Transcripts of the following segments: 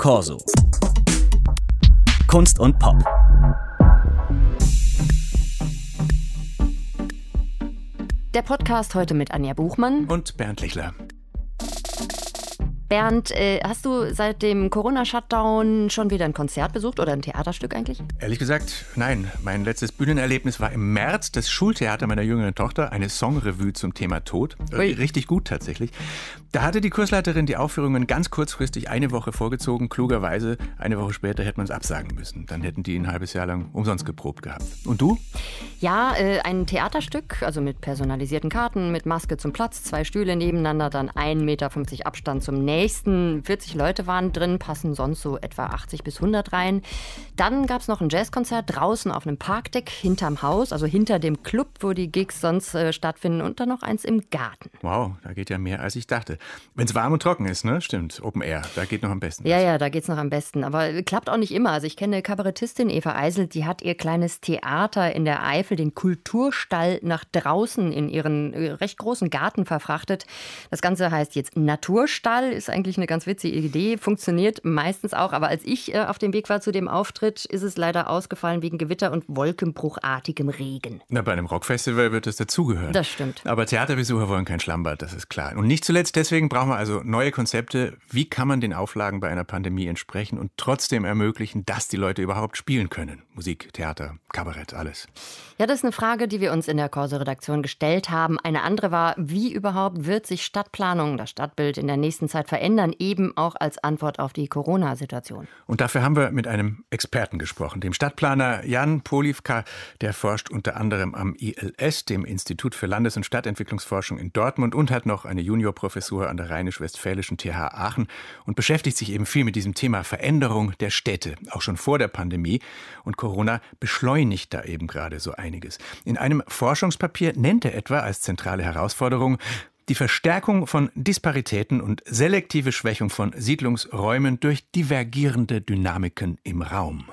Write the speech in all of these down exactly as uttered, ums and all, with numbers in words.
Corso. Kunst und Pop. Der Podcast heute mit Anja Buchmann und Bernd Lichler. Bernd, äh, hast du seit dem Corona-Shutdown schon wieder ein Konzert besucht oder ein Theaterstück eigentlich? Ehrlich gesagt, nein. Mein letztes Bühnenerlebnis war im März das Schultheater meiner jüngeren Tochter, eine Songrevue zum Thema Tod. Ui. Richtig gut tatsächlich. Da hatte die Kursleiterin die Aufführungen ganz kurzfristig eine Woche vorgezogen. Klugerweise, eine Woche später hätte man es absagen müssen. Dann hätten die ein halbes Jahr lang umsonst geprobt gehabt. Und du? Ja, äh, ein Theaterstück, also mit personalisierten Karten, mit Maske zum Platz, zwei Stühle nebeneinander, dann ein Meter fünfzig Abstand zum nächsten. vierzig Leute waren drin, passen sonst so etwa achtzig bis hundert rein. Dann gab es noch ein Jazzkonzert draußen auf einem Parkdeck hinterm Haus, also hinter dem Club, wo die Gigs sonst äh, stattfinden, und dann noch eins im Garten. Wow, da geht ja mehr, als ich dachte. Wenn es warm und trocken ist, ne? Stimmt, Open Air, da geht noch am besten. Ja, ja, da geht's noch am besten, aber klappt auch nicht immer. Also ich kenne eine Kabarettistin, Eva Eisel, die hat ihr kleines Theater in der Eifel, den Kulturstall, nach draußen in ihren äh, recht großen Garten verfrachtet. Das Ganze heißt jetzt Naturstall, ist eigentlich eine ganz witzige Idee, funktioniert meistens auch. Aber als ich äh, auf dem Weg war zu dem Auftritt, ist es leider ausgefallen wegen Gewitter und wolkenbruchartigem Regen. Na, bei einem Rockfestival wird es dazugehören. Das stimmt. Aber Theaterbesucher wollen kein Schlammbad, das ist klar. Und nicht zuletzt deswegen brauchen wir also neue Konzepte. Wie kann man den Auflagen bei einer Pandemie entsprechen und trotzdem ermöglichen, dass die Leute überhaupt spielen können? Musik, Theater, Kabarett, alles. Ja, das ist eine Frage, die wir uns in der Corso-Redaktion gestellt haben. Eine andere war, wie überhaupt wird sich Stadtplanung, das Stadtbild in der nächsten Zeit verändern, eben auch als Antwort auf die Corona-Situation. Und dafür haben wir mit einem Experten gesprochen, dem Stadtplaner Jan Polivka. Der forscht unter anderem am I L S, dem Institut für Landes- und Stadtentwicklungsforschung in Dortmund, und hat noch eine Juniorprofessur an der Rheinisch-Westfälischen T H Aachen und beschäftigt sich eben viel mit diesem Thema Veränderung der Städte, auch schon vor der Pandemie. Und Corona beschleunigt da eben gerade so einiges. In einem Forschungspapier nennt er etwa als zentrale Herausforderung die Verstärkung von Disparitäten und selektive Schwächung von Siedlungsräumen durch divergierende Dynamiken im Raum.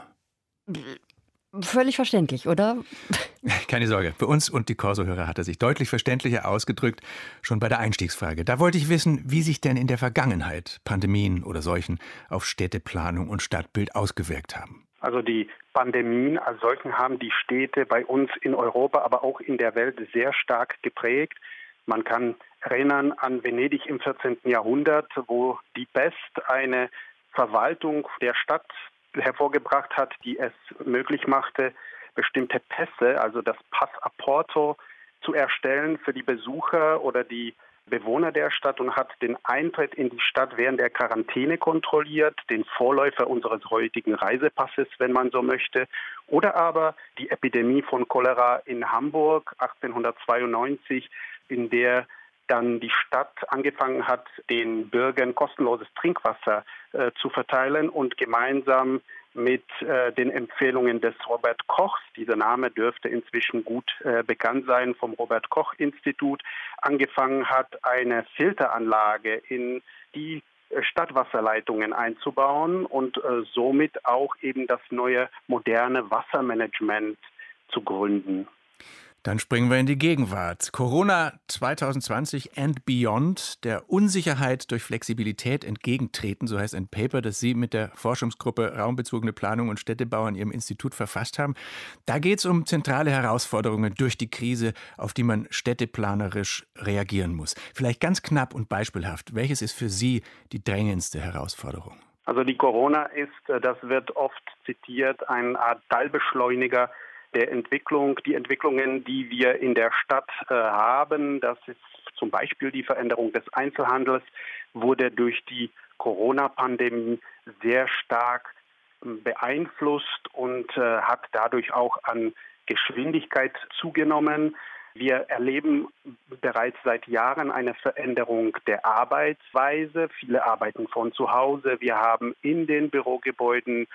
Völlig verständlich, oder? Keine Sorge, für uns und die Corso-Hörer hat er sich deutlich verständlicher ausgedrückt, schon bei der Einstiegsfrage. Da wollte ich wissen, wie sich denn in der Vergangenheit Pandemien oder Seuchen auf Städteplanung und Stadtbild ausgewirkt haben. Also die Pandemien als solchen haben die Städte bei uns in Europa, aber auch in der Welt sehr stark geprägt. Man kann erinnern an Venedig im vierzehnten Jahrhundert, wo die Pest eine Verwaltung der Stadt hervorgebracht hat, die es möglich machte, bestimmte Pässe, also das Passaporto, zu erstellen für die Besucher oder die Bewohner der Stadt und hat den Eintritt in die Stadt während der Quarantäne kontrolliert, den Vorläufer unseres heutigen Reisepasses, wenn man so möchte. Oder aber die Epidemie von Cholera in Hamburg achtzehnhundertzweiundneunzig, in der dann die Stadt angefangen hat, den Bürgern kostenloses Trinkwasser äh, zu verteilen und gemeinsam mit äh, den Empfehlungen des Robert Kochs, dieser Name dürfte inzwischen gut äh, bekannt sein, vom Robert Koch Institut, angefangen hat, eine Filteranlage in die Stadtwasserleitungen einzubauen und äh, somit auch eben das neue moderne Wassermanagement zu gründen. Dann springen wir in die Gegenwart. Corona zwanzig zwanzig and beyond, der Unsicherheit durch Flexibilität entgegentreten, so heißt ein Paper, das Sie mit der Forschungsgruppe Raumbezogene Planung und Städtebau an Ihrem Institut verfasst haben. Da geht es um zentrale Herausforderungen durch die Krise, auf die man städteplanerisch reagieren muss. Vielleicht ganz knapp und beispielhaft, welches ist für Sie die drängendste Herausforderung? Also die Corona ist, das wird oft zitiert, eine Art Teilbeschleuniger der Entwicklung, die Entwicklungen, die wir in der Stadt äh, haben, das ist zum Beispiel die Veränderung des Einzelhandels, wurde durch die Corona-Pandemie sehr stark äh, beeinflusst und äh, hat dadurch auch an Geschwindigkeit zugenommen. Wir erleben bereits seit Jahren eine Veränderung der Arbeitsweise. Viele arbeiten von zu Hause. Wir haben in den Bürogebäuden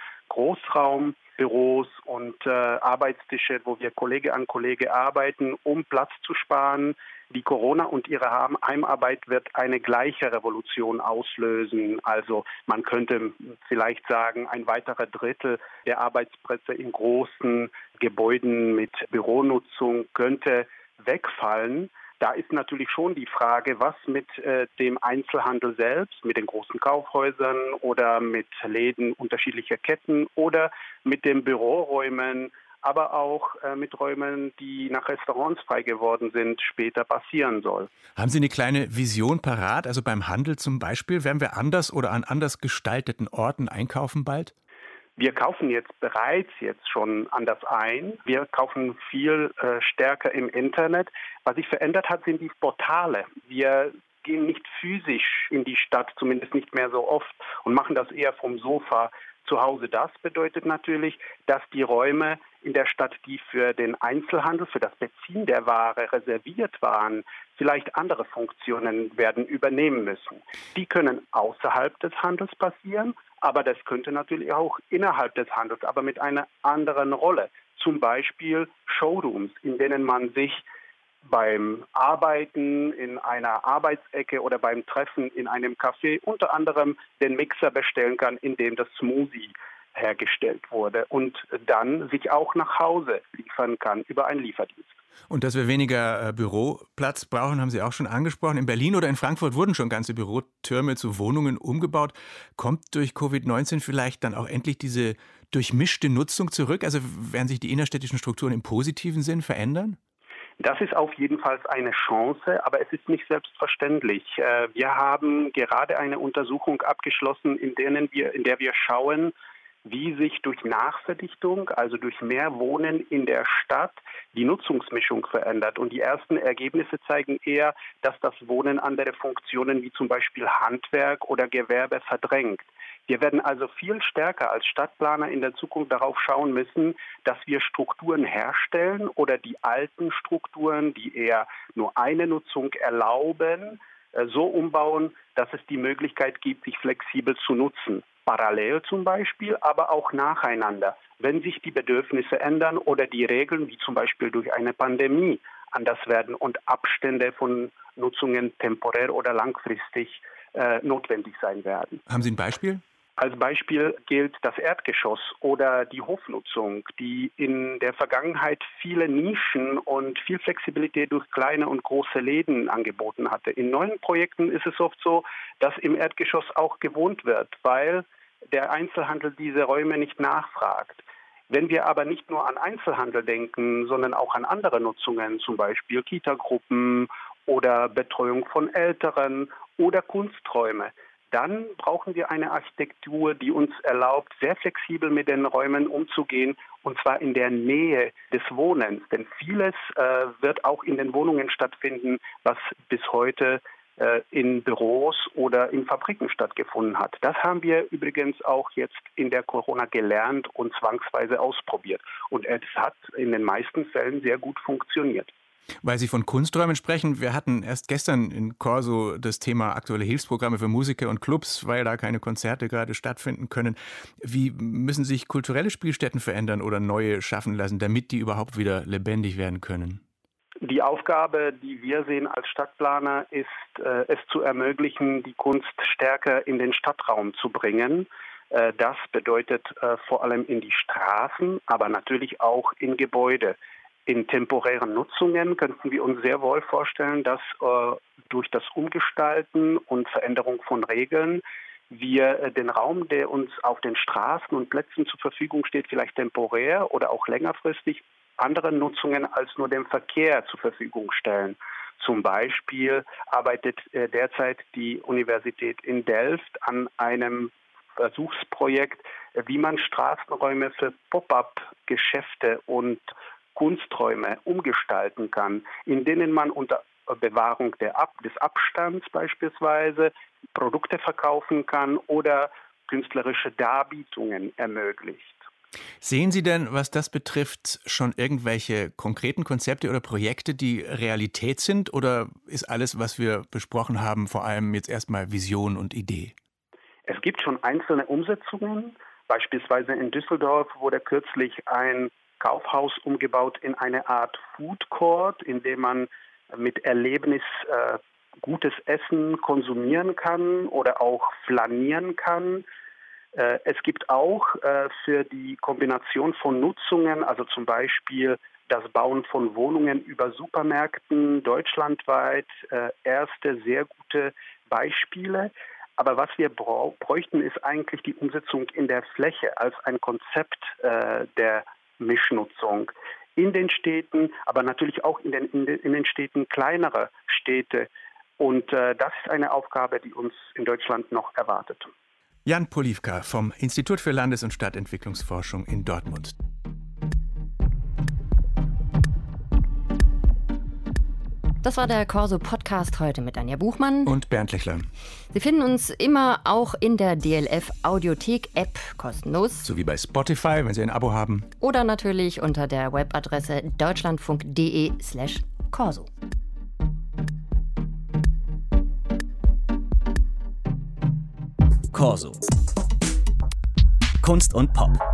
Großraumbüros und äh, Arbeitstische, wo wir Kollege an Kollege arbeiten, um Platz zu sparen. Die Corona und ihre Heimarbeit wird eine gleiche Revolution auslösen. Also man könnte vielleicht sagen, ein weiterer Drittel der Arbeitsplätze in großen Gebäuden mit Büronutzung könnte wegfallen. Da ist natürlich schon die Frage, was mit äh, dem Einzelhandel selbst, mit den großen Kaufhäusern oder mit Läden unterschiedlicher Ketten oder mit den Büroräumen, aber auch äh, mit Räumen, die nach Restaurants frei geworden sind, später passieren soll. Haben Sie eine kleine Vision parat? Also beim Handel zum Beispiel, werden wir anders oder an anders gestalteten Orten einkaufen bald? Wir kaufen jetzt bereits jetzt schon anders ein. Wir kaufen viel äh, stärker im Internet. Was sich verändert hat, sind die Portale. Wir gehen nicht physisch in die Stadt, zumindest nicht mehr so oft, und machen das eher vom Sofa zu Hause. Das bedeutet natürlich, dass die Räume in der Stadt, die für den Einzelhandel, für das Beziehen der Ware reserviert waren, vielleicht andere Funktionen werden übernehmen müssen. Die können außerhalb des Handels passieren, aber das könnte natürlich auch innerhalb des Handels, aber mit einer anderen Rolle. Zum Beispiel Showrooms, in denen man sich beim Arbeiten in einer Arbeitsecke oder beim Treffen in einem Café unter anderem den Mixer bestellen kann, in dem das Smoothie hergestellt wurde und dann sich auch nach Hause liefern kann über einen Lieferdienst. Und dass wir weniger äh, Büroplatz brauchen, haben Sie auch schon angesprochen. In Berlin oder in Frankfurt wurden schon ganze Bürotürme zu Wohnungen umgebaut. Kommt durch Covid neunzehn vielleicht dann auch endlich diese durchmischte Nutzung zurück? Also werden sich die innerstädtischen Strukturen im positiven Sinn verändern? Das ist auf jeden Fall eine Chance, aber es ist nicht selbstverständlich. Wir haben gerade eine Untersuchung abgeschlossen, in, denen wir, in der wir schauen, wie sich durch Nachverdichtung, also durch mehr Wohnen in der Stadt, die Nutzungsmischung verändert. Und die ersten Ergebnisse zeigen eher, dass das Wohnen andere Funktionen wie zum Beispiel Handwerk oder Gewerbe verdrängt. Wir werden also viel stärker als Stadtplaner in der Zukunft darauf schauen müssen, dass wir Strukturen herstellen oder die alten Strukturen, die eher nur eine Nutzung erlauben, so umbauen, dass es die Möglichkeit gibt, sich flexibel zu nutzen. Parallel zum Beispiel, aber auch nacheinander. Wenn sich die Bedürfnisse ändern oder die Regeln, wie zum Beispiel durch eine Pandemie, anders werden und Abstände von Nutzungen temporär oder langfristig äh, notwendig sein werden. Haben Sie ein Beispiel? Als Beispiel gilt das Erdgeschoss oder die Hofnutzung, die in der Vergangenheit viele Nischen und viel Flexibilität durch kleine und große Läden angeboten hatte. In neuen Projekten ist es oft so, dass im Erdgeschoss auch gewohnt wird, weil der Einzelhandel diese Räume nicht nachfragt. Wenn wir aber nicht nur an Einzelhandel denken, sondern auch an andere Nutzungen, zum Beispiel Kitagruppen oder Betreuung von Älteren oder Kunsträume, dann brauchen wir eine Architektur, die uns erlaubt, sehr flexibel mit den Räumen umzugehen, und zwar in der Nähe des Wohnens. Denn vieles äh, wird auch in den Wohnungen stattfinden, was bis heute äh, in Büros oder in Fabriken stattgefunden hat. Das haben wir übrigens auch jetzt in der Corona gelernt und zwangsweise ausprobiert. Und es hat in den meisten Fällen sehr gut funktioniert. Weil Sie von Kunsträumen sprechen, wir hatten erst gestern in Corso das Thema aktuelle Hilfsprogramme für Musiker und Clubs, weil da keine Konzerte gerade stattfinden können. Wie müssen sich kulturelle Spielstätten verändern oder neue schaffen lassen, damit die überhaupt wieder lebendig werden können? Die Aufgabe, die wir sehen als Stadtplaner, ist, äh, es zu ermöglichen, die Kunst stärker in den Stadtraum zu bringen. Äh, das bedeutet äh, vor allem in die Straßen, aber natürlich auch in Gebäude. In temporären Nutzungen könnten wir uns sehr wohl vorstellen, dass äh, durch das Umgestalten und Veränderung von Regeln wir äh, den Raum, der uns auf den Straßen und Plätzen zur Verfügung steht, vielleicht temporär oder auch längerfristig anderen Nutzungen als nur dem Verkehr zur Verfügung stellen. Zum Beispiel arbeitet äh, derzeit die Universität in Delft an einem Versuchsprojekt, äh, wie man Straßenräume für Pop-up-Geschäfte und Kunsträume umgestalten kann, in denen man unter Bewahrung der Ab- des Abstands beispielsweise Produkte verkaufen kann oder künstlerische Darbietungen ermöglicht. Sehen Sie denn, was das betrifft, schon irgendwelche konkreten Konzepte oder Projekte, die Realität sind? Oder ist alles, was wir besprochen haben, vor allem jetzt erstmal Vision und Idee? Es gibt schon einzelne Umsetzungen. Beispielsweise in Düsseldorf wurde kürzlich ein Kaufhaus umgebaut in eine Art Food Court, in dem man mit Erlebnis äh, gutes Essen konsumieren kann oder auch flanieren kann. Äh, es gibt auch äh, für die Kombination von Nutzungen, also zum Beispiel das Bauen von Wohnungen über Supermärkten deutschlandweit, äh, erste sehr gute Beispiele. Aber was wir bräuchten, ist eigentlich die Umsetzung in der Fläche als ein Konzept äh, der Mischnutzung in den Städten, aber natürlich auch in den, in den, in den Städten kleinere Städte. Und äh, das ist eine Aufgabe, die uns in Deutschland noch erwartet. Jan Polívka vom Institut für Landes- und Stadtentwicklungsforschung in Dortmund. Das war der Corso-Podcast heute mit Anja Buchmann und Bernd Lechler. Sie finden uns immer auch in der D L F-Audiothek-App kostenlos. Sowie bei Spotify, wenn Sie ein Abo haben. Oder natürlich unter der Webadresse deutschlandfunk.de slash Corso. Corso. Kunst und Pop.